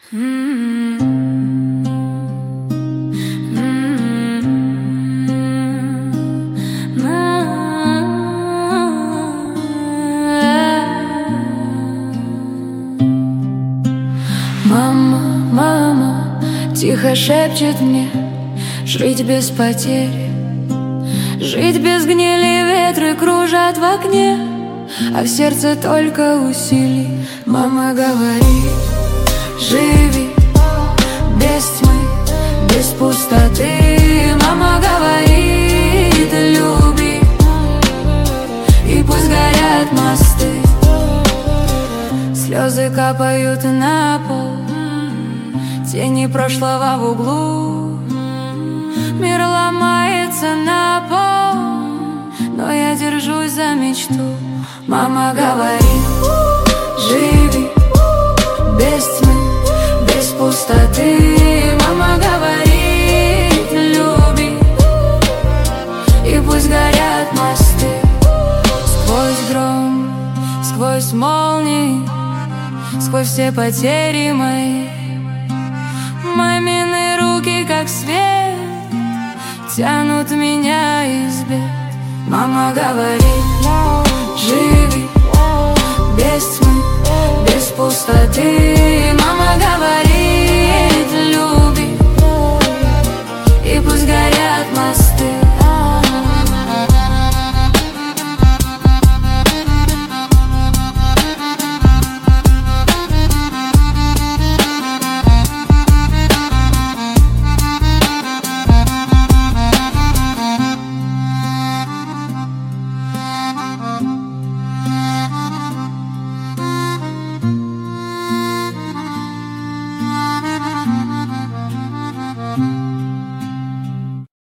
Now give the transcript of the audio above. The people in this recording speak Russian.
Мама, мама, тихо шепчет мне: жить без потери, жить без гнили. Ветры кружат в окне, а в сердце только усилий. Мама говорит: живи без тьмы, без пустоты. Мама говорит: люби, и пусть горят мосты. Слезы капают на пол, тени прошлого в углу. Мир ломается на пол, но я держусь за мечту. Мама говорит: живи без тьмы, без пустоты. Мама говорит: люби, и пусть горят мосты. Сквозь гром, сквозь молнии, сквозь все потери мои, мамины руки, как свет, тянут меня из бед. Мама говорит: живи без тьмы, без пустоты. Мама говорит: